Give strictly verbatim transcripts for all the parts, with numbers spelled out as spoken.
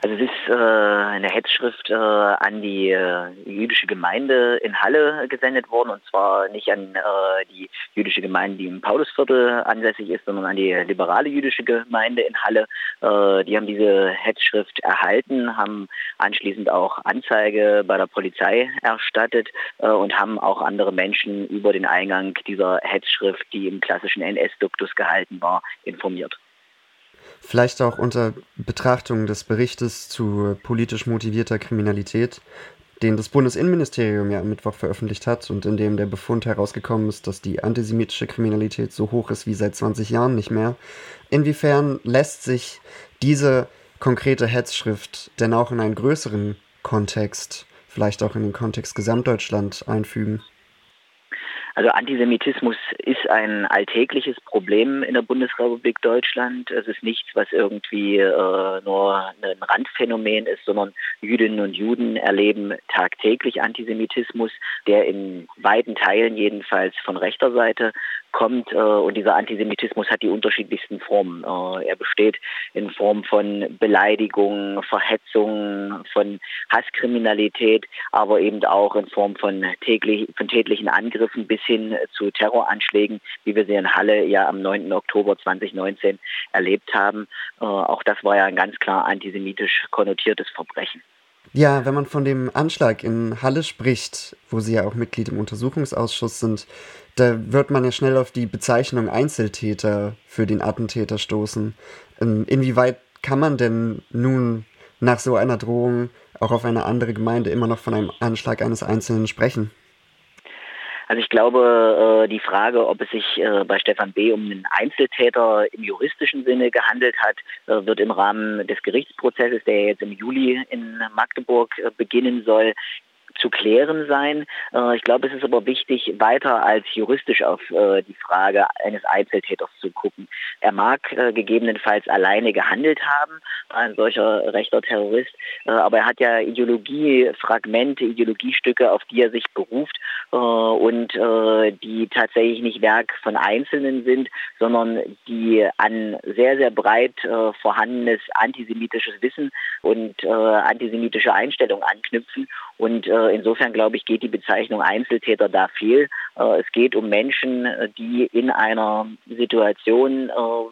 Also es ist äh, eine Hetzschrift äh, an die äh, jüdische Gemeinde in Halle gesendet worden, und zwar nicht an äh, die jüdische Gemeinde, die im Paulusviertel ansässig ist, sondern an die liberale jüdische Gemeinde in Halle. Äh, die haben diese Hetzschrift erhalten, haben anschließend auch Anzeige bei der Polizei erstattet äh, und haben auch andere Menschen über den Eingang dieser Hetzschrift, die im klassischen N S-Duktus gehalten war, informiert. Vielleicht auch unter Betrachtung des Berichtes zu politisch motivierter Kriminalität, den das Bundesinnenministerium ja am Mittwoch veröffentlicht hat und in dem der Befund herausgekommen ist, dass die antisemitische Kriminalität so hoch ist wie seit zwanzig Jahren nicht mehr. Inwiefern lässt sich diese konkrete Hetzschrift denn auch in einen größeren Kontext, vielleicht auch in den Kontext Gesamtdeutschland, einfügen? Also Antisemitismus ist ein alltägliches Problem in der Bundesrepublik Deutschland. Es ist nichts, was irgendwie äh, nur ein Randphänomen ist, sondern Jüdinnen und Juden erleben tagtäglich Antisemitismus, der in weiten Teilen jedenfalls von rechter Seite kommt. Äh, und dieser Antisemitismus hat die unterschiedlichsten Formen. Äh, er besteht in Form von Beleidigungen, Verhetzungen, von Hasskriminalität, aber eben auch in Form von, täglich, von tätlichen Angriffen bis hin zu Terroranschlägen, wie wir sie in Halle ja am neunten Oktober zweitausendneunzehn erlebt haben. Äh, auch das war ja ein ganz klar antisemitisch konnotiertes Verbrechen. Ja, wenn man von dem Anschlag in Halle spricht, wo Sie ja auch Mitglied im Untersuchungsausschuss sind, da wird man ja schnell auf die Bezeichnung Einzeltäter für den Attentäter stoßen. Ähm, Inwieweit kann man denn nun nach so einer Drohung auch auf eine andere Gemeinde immer noch von einem Anschlag eines Einzelnen sprechen? Also ich glaube, die Frage, ob es sich bei Stefan B. um einen Einzeltäter im juristischen Sinne gehandelt hat, wird im Rahmen des Gerichtsprozesses, der jetzt im Juli in Magdeburg beginnen soll, zu klären sein. Ich glaube, es ist aber wichtig, weiter als juristisch auf die Frage eines Einzeltäters zu gucken. Er mag gegebenenfalls alleine gehandelt haben, ein solcher rechter Terrorist, aber er hat ja Ideologiefragmente, Ideologiestücke, auf die er sich beruft und die tatsächlich nicht Werk von Einzelnen sind, sondern die an sehr, sehr breit vorhandenes antisemitisches Wissen und antisemitische Einstellungen anknüpfen. Und äh, insofern, glaube ich, geht die Bezeichnung Einzeltäter da fehl. Äh, es geht um Menschen, die in einer Situation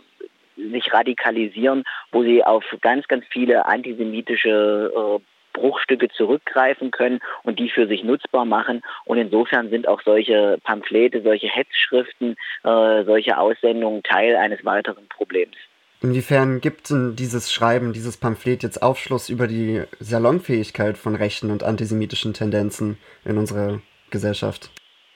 äh, sich radikalisieren, wo sie auf ganz, ganz viele antisemitische äh, Bruchstücke zurückgreifen können und die für sich nutzbar machen. Und insofern sind auch solche Pamphlete, solche Hetzschriften, äh, solche Aussendungen Teil eines weiteren Problems. Inwiefern gibt denn dieses Schreiben, dieses Pamphlet jetzt Aufschluss über die Salonfähigkeit von rechten und antisemitischen Tendenzen in unserer Gesellschaft?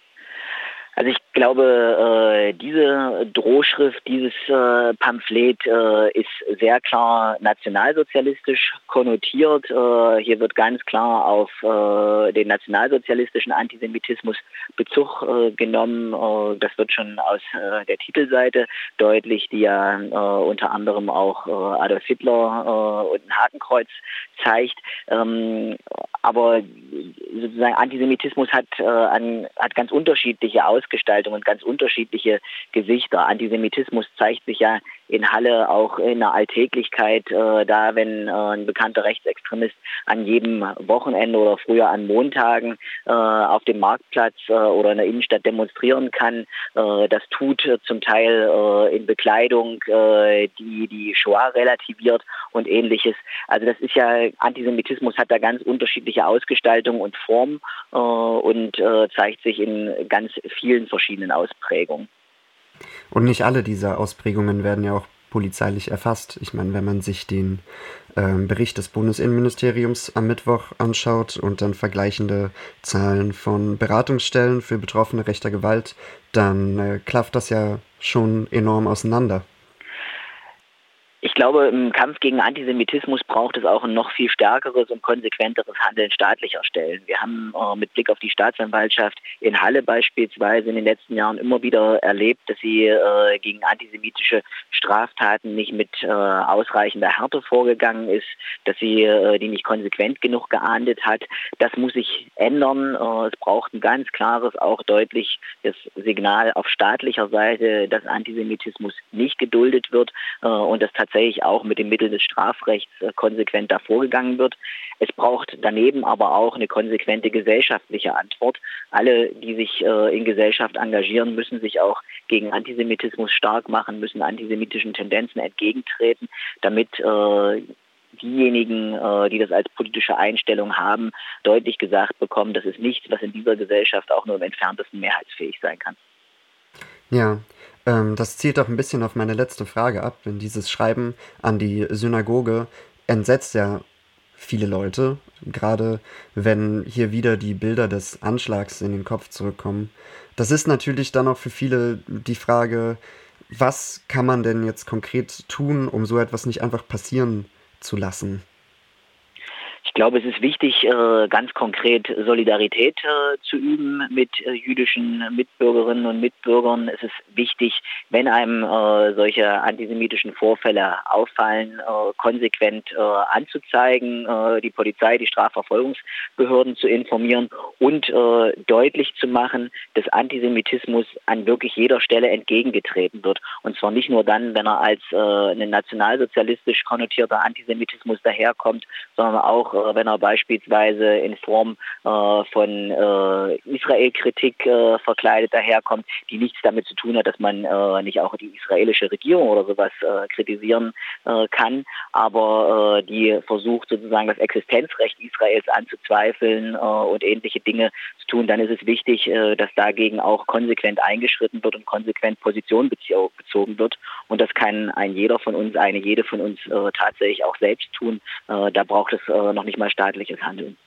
Also ich glaube, äh, diese Drohschrift, dieses äh, Pamphlet äh, ist sehr klar nationalsozialistisch konnotiert. Äh, hier wird ganz klar auf äh, den nationalsozialistischen Antisemitismus Bezug äh, genommen. Äh, das wird schon aus äh, der Titelseite deutlich, die ja äh, unter anderem auch äh, Adolf Hitler äh, und ein Hakenkreuz zeigt. Ähm, aber sozusagen Antisemitismus hat, äh, an, hat ganz unterschiedliche Ausgestaltungen und ganz unterschiedliche Gesichter. Antisemitismus zeigt sich ja in Halle auch in der Alltäglichkeit, äh, da wenn äh, ein bekannter Rechtsextremist an jedem Wochenende oder früher an Montagen äh, auf dem Marktplatz äh, oder in der Innenstadt demonstrieren kann. Äh, das tut äh, zum Teil äh, in Bekleidung, äh, die die Shoah relativiert und ähnliches. Also das ist ja, Antisemitismus hat da ganz unterschiedliche Ausgestaltungen und Formen äh, und äh, zeigt sich in ganz vielen verschiedenen Ausprägungen. Und nicht alle dieser Ausprägungen werden ja auch polizeilich erfasst. Ich meine, wenn man sich den äh, Bericht des Bundesinnenministeriums am Mittwoch anschaut und dann vergleichende Zahlen von Beratungsstellen für Betroffene rechter Gewalt, dann äh, klafft das ja schon enorm auseinander. Ich glaube, im Kampf gegen Antisemitismus braucht es auch ein noch viel stärkeres und konsequenteres Handeln staatlicher Stellen. Wir haben äh, mit Blick auf die Staatsanwaltschaft in Halle beispielsweise in den letzten Jahren immer wieder erlebt, dass sie äh, gegen antisemitische Straftaten nicht mit äh, ausreichender Härte vorgegangen ist, dass sie äh, die nicht konsequent genug geahndet hat. Das muss sich ändern. Äh, es braucht ein ganz klares, auch deutliches Signal auf staatlicher Seite, dass Antisemitismus nicht geduldet wird äh, und dass tatsächlich tatsächlich auch mit den Mitteln des Strafrechts konsequent da vorgegangen wird. Es braucht daneben aber auch eine konsequente gesellschaftliche Antwort. Alle, die sich in Gesellschaft engagieren, müssen sich auch gegen Antisemitismus stark machen, müssen antisemitischen Tendenzen entgegentreten, damit diejenigen, die das als politische Einstellung haben, deutlich gesagt bekommen, das ist nichts, was in dieser Gesellschaft auch nur im entferntesten mehrheitsfähig sein kann. Ja, ähm, das zielt auch ein bisschen auf meine letzte Frage ab, denn dieses Schreiben an die Synagoge entsetzt ja viele Leute, gerade wenn hier wieder die Bilder des Anschlags in den Kopf zurückkommen. Das ist natürlich dann auch für viele die Frage, was kann man denn jetzt konkret tun, um so etwas nicht einfach passieren zu lassen? Ich glaube, es ist wichtig, ganz konkret Solidarität zu üben mit jüdischen Mitbürgerinnen und Mitbürgern. Es ist wichtig, wenn einem solche antisemitischen Vorfälle auffallen, konsequent anzuzeigen, die Polizei, die Strafverfolgungsbehörden zu informieren und deutlich zu machen, dass Antisemitismus an wirklich jeder Stelle entgegengetreten wird. Und zwar nicht nur dann, wenn er als ein nationalsozialistisch konnotierter Antisemitismus daherkommt, sondern auch wenn er beispielsweise in Form äh, von äh, Israel-Kritik äh, verkleidet daherkommt, die nichts damit zu tun hat, dass man äh, nicht auch die israelische Regierung oder sowas äh, kritisieren äh, kann, aber äh, die versucht sozusagen das Existenzrecht Israels anzuzweifeln äh, und ähnliche Dinge zu tun, dann ist es wichtig, äh, dass dagegen auch konsequent eingeschritten wird und konsequent Position bezo- bezogen wird. Und das kann ein jeder von uns, eine jede von uns äh, tatsächlich auch selbst tun. Äh, da braucht es äh, noch nicht mal staatliches Handeln.